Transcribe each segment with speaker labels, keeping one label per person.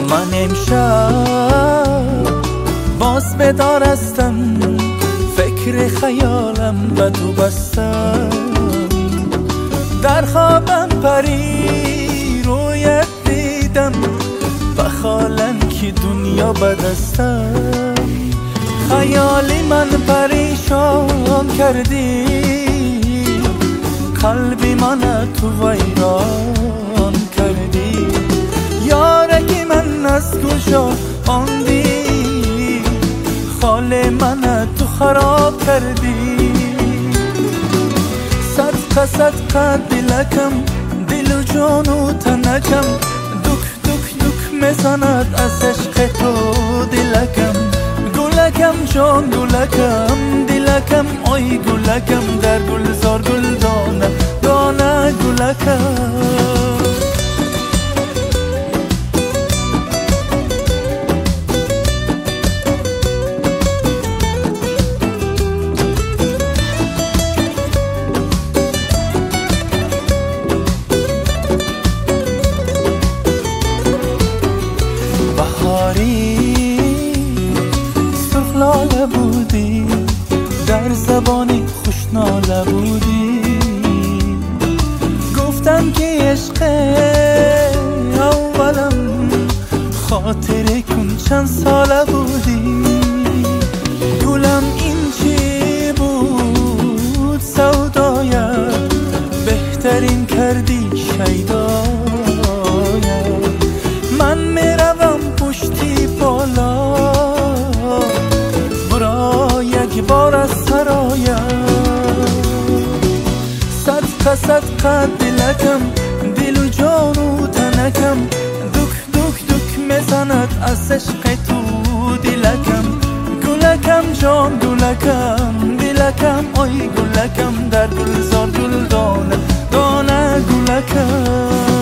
Speaker 1: من امشب باز بدارستم، فکر خیالم به تو بستم. در خوابم پری رویت دیدم، بخالن که دنیا بدستم. خیالی من پریشان کردی، قلبی من تو ویران کردی. یارگی من از کجا آمدی، خال من تو خراب کردی. صدقه دلکم، دل و جان و تنکم، دک دک دک میزند از عشق تو دلکم. گلکم جان گلکم، دلکم آی گلکم، در گلزار گل دانه دانه گلکم. لاله بودی، در زبانی خوشناله بودی. گفتن که عشق اولم خاطره کن چند ساله بودی. گلم این چی بود سودایت، بهترین کردی شیدایت. من میروم پشتی بالا، یک بار از سرایم. صدقه دلکم، دل و جان و تنکم، دک دک دک میزند از عشق تو دلکم. گلکم جان گلکم، دلکم آی گلکم، در گلزار گل دانه دانه گلکم.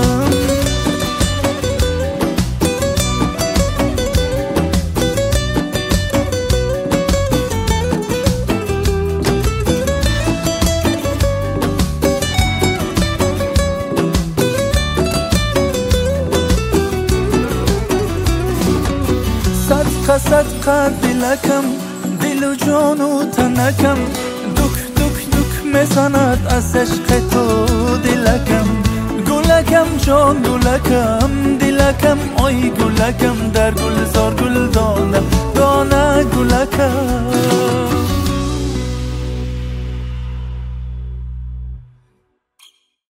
Speaker 1: صدقه دلکم، دل و جان و تنکم، دک دک دک میزند از عشق تو دلکم. گلکم جان گلکم، دلکم آی گلکم، در گلزار گل دانه دانه گلکم.